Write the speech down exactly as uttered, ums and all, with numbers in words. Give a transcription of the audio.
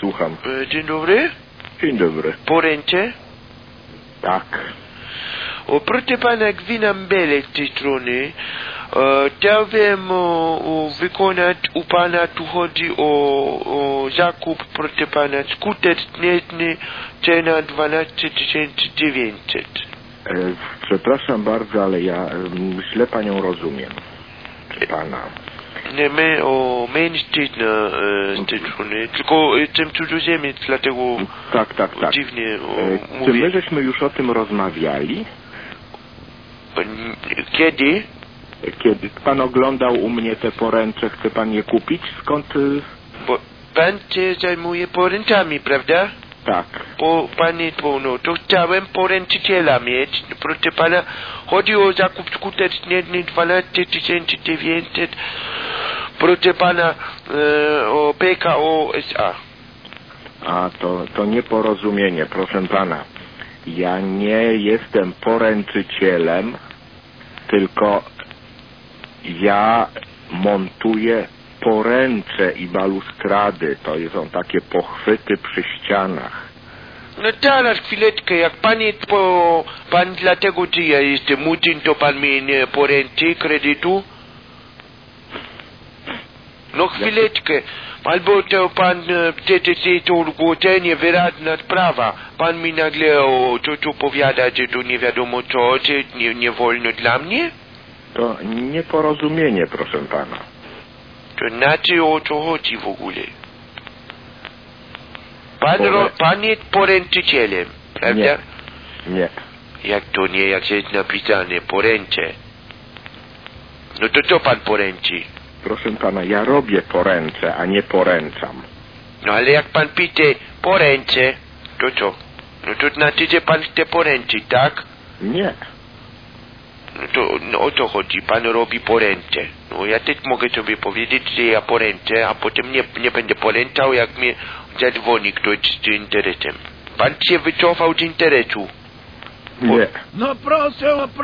słucham. E, Dzień dobry. Dzień dobry. Poręcze? Tak. O, proszę pana, Gwinam Belek z tej strony. E, Chciałbym o, o, wykonać u pana, tu chodzi o, o zakup, proszę pana, skuter śnieżny, cena dwanaście tysięcy dziewięćset. E, przepraszam bardzo, ale ja m, źle panią rozumiem. Czy pana? Nie, my o mężczyzna e, z tej strony, tylko jestem cudzoziemiec, dlatego Tak, tak, tak. dziwnie o, E, czy mówię. my żeśmy już o tym rozmawiali? Kiedy? Kiedy pan oglądał u mnie te poręcze, chce pan je kupić? Skąd? y, Bo pan się zajmuje poręczami, prawda? Tak. Po panie to, no, to chciałem poręczyciela mieć. Proszę pana, chodzi o zakup skuter śnieżny dwanaście tysięcy dziewięćset. Proszę pana, e, o P K O S A. A to, to nieporozumienie, proszę pana. Ja nie jestem poręczycielem, tylko ja montuję poręcze i balustrady. To są takie pochwyty przy ścianach. No teraz chwileczkę, jak pan jest po... Pan dlatego, że ja jestem murzyn, to pan mi nie poręczy kredytu? No chwileczkę. Albo to pan e, przecież jest to ogłoszenie, wyraźna sprawa. Pan mi nagle o coś opowiada, że to nie wiadomo co, że nie, nie wolno dla mnie? To nieporozumienie, proszę pana. To znaczy o co chodzi w ogóle? Pan, Porę- ro, pan jest poręczycielem, prawda? Nie. Nie. Jak to nie, jak jest napisane, poręcze. No to co pan poręczy? Proszę pana, ja robię poręcze, a nie poręczam. No ale jak pan pisze poręcze, to co? No to znaczy, że pan chce poręczyć, tak? Nie. No to no, o co chodzi? Pan robi poręcze. No ja też mogę sobie powiedzieć, że ja poręczę, a potem nie, nie będę poręczał, jak mnie zadzwoni ktoś z interesem. Pan się wycofał z interesu. Nie. No proszę o